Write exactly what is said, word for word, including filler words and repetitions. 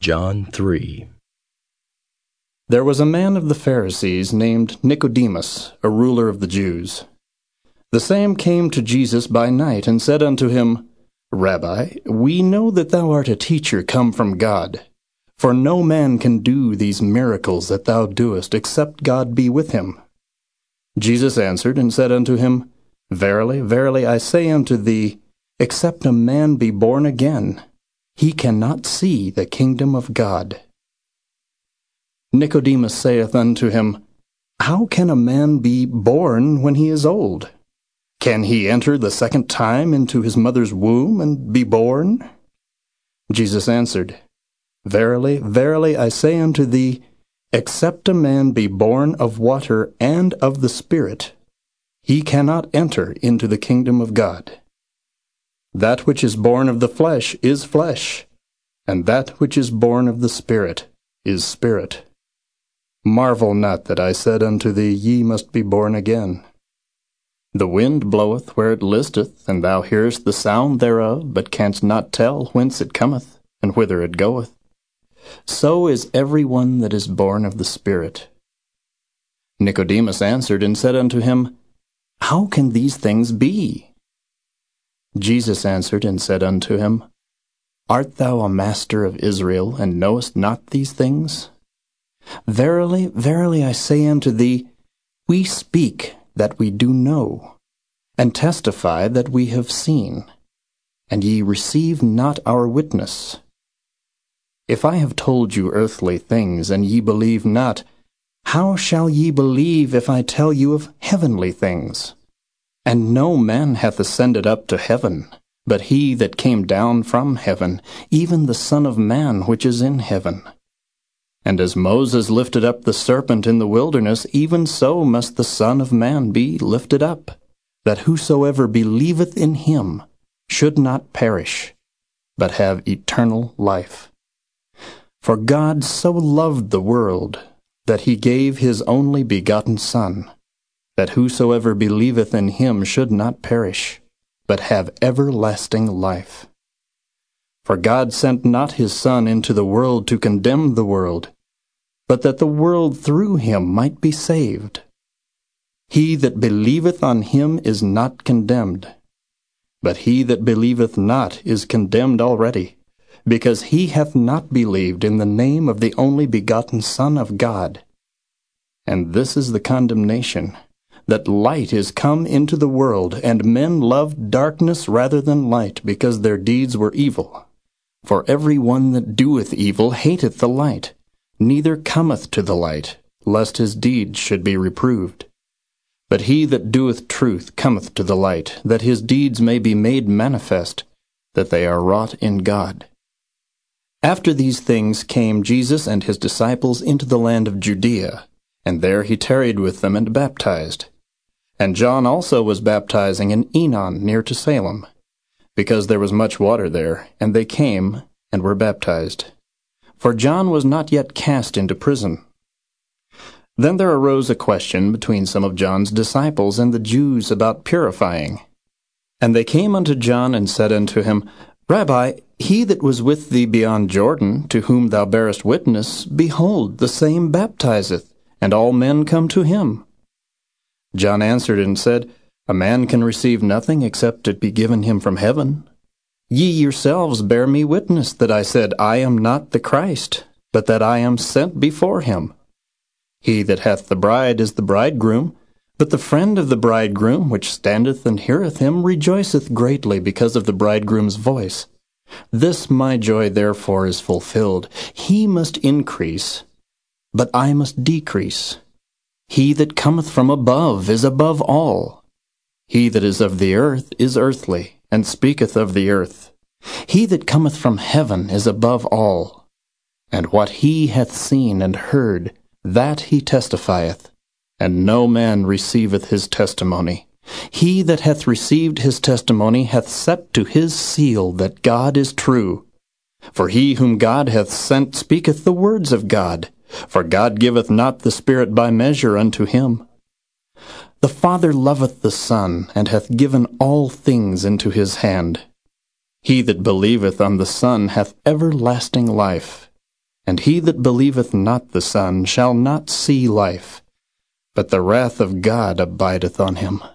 John three. There was a man of the Pharisees named Nicodemus, a ruler of the Jews. The same came to Jesus by night and said unto him, Rabbi, we know that thou art a teacher come from God. For no man can do these miracles that thou doest, except God be with him. Jesus answered and said unto him, Verily, verily, I say unto thee, except a man be born again, he cannot see the kingdom of God. Nicodemus saith unto him, How can a man be born when he is old? Can he enter the second time into his mother's womb and be born? Jesus answered, Verily, verily, I say unto thee, except a man be born of water and of the Spirit, he cannot enter into the kingdom of God. That which is born of the flesh is flesh, and that which is born of the Spirit is spirit. Marvel not that I said unto thee, Ye must be born again. The wind bloweth where it listeth, and thou hearest the sound thereof, but canst not tell whence it cometh, and whither it goeth. So is every one that is born of the Spirit. Nicodemus answered and said unto him, How can these things be? Jesus answered and said unto him, Art thou a master of Israel, and knowest not these things? Verily, verily, I say unto thee, we speak that we do know, and testify that we have seen, and ye receive not our witness. If I have told you earthly things, and ye believe not, how shall ye believe if I tell you of heavenly things? And no man hath ascended up to heaven, but he that came down from heaven, even the Son of Man which is in heaven. And as Moses lifted up the serpent in the wilderness, even so must the Son of Man be lifted up, that whosoever believeth in him should not perish, but have eternal life. For God so loved the world, that he gave his only begotten Son, that whosoever believeth in him should not perish, but have everlasting life. For God sent not his Son into the world to condemn the world, but that the world through him might be saved. He that believeth on him is not condemned, but he that believeth not is condemned already, because he hath not believed in the name of the only begotten Son of God. And this is the condemnation, that light is come into the world, and men loved darkness rather than light, because their deeds were evil. For every one that doeth evil hateth the light, neither cometh to the light, lest his deeds should be reproved. But he that doeth truth cometh to the light, that his deeds may be made manifest, that they are wrought in God. After these things came Jesus and his disciples into the land of Judea, and there he tarried with them and baptized. And John also was baptizing in Enon near to Salem, because there was much water there, and they came and were baptized. For John was not yet cast into prison. Then there arose a question between some of John's disciples and the Jews about purifying. And they came unto John and said unto him, Rabbi, he that was with thee beyond Jordan, to whom thou bearest witness, behold, the same baptizeth, and all men come to him. John answered and said, A man can receive nothing except it be given him from heaven. Ye yourselves bear me witness that I said, I am not the Christ, but that I am sent before him. He that hath the bride is the bridegroom, but the friend of the bridegroom, which standeth and heareth him, rejoiceth greatly because of the bridegroom's voice. This my joy therefore is fulfilled. He must increase, but I must decrease. He that cometh from above is above all. He that is of the earth is earthly, and speaketh of the earth. He that cometh from heaven is above all. And what he hath seen and heard, that he testifieth, and no man receiveth his testimony. He that hath received his testimony hath set to his seal that God is true. For he whom God hath sent speaketh the words of God, for God giveth not the Spirit by measure unto him. The Father loveth the Son, and hath given all things into his hand. He that believeth on the Son hath everlasting life, And he that believeth not the Son shall not see life, but the wrath of God abideth on him.